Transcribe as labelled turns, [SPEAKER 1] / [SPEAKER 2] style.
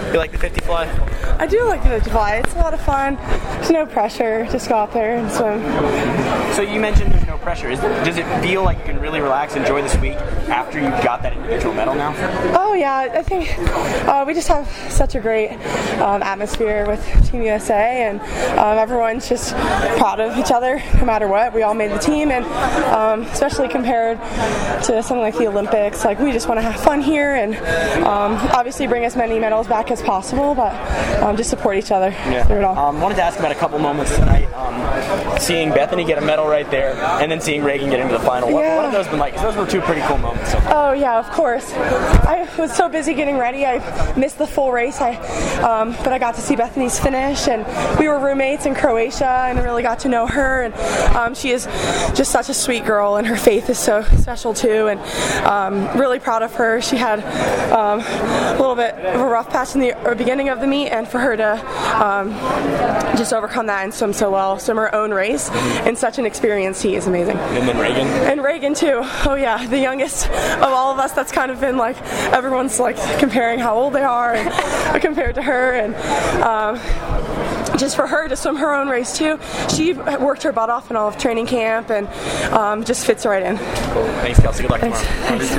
[SPEAKER 1] You like the 50 fly?
[SPEAKER 2] I do like the 50 fly. It's a lot of fun. There's no pressure. Just go out there and swim.
[SPEAKER 1] So you mentioned there's no pressure. Does it feel like you can really relax, enjoy this week after you got that individual medal now?
[SPEAKER 2] Oh yeah, I think we just have such a great atmosphere with Team USA, and everyone's just proud of each other no matter what. We all made the team, and especially compared to something like the Olympics, like we just want to have fun here and obviously bring as many medals back as possible, but just support each other through it all.
[SPEAKER 1] Wanted to ask about a couple moments tonight. Seeing Bethany get a medal right there, and then seeing Reagan get into the final. What have those been like? Because those were two pretty cool moments.
[SPEAKER 2] Oh yeah, of course. I was so busy getting ready, I missed the full race. But I got to see Bethany's finish, and we were roommates in Croatia, and really got to know her. And she is just such a sweet girl, and her faith is so special too. And really proud of her. She had a little bit of a rough patch in the beginning of the meet, and for her to just overcome that and swim so well, swim her own race in such an experienced heat is amazing.
[SPEAKER 1] And then Reagan.
[SPEAKER 2] And Reagan too. Oh yeah, the youngest of all of us. That's kind of been like everyone's like comparing how old they are and compared to her, and just for her to swim her own race too. She worked her butt off in all of training camp and just fits right in.
[SPEAKER 1] Cool. Thanks, Kelsey. Good luck tomorrow.
[SPEAKER 2] Thanks.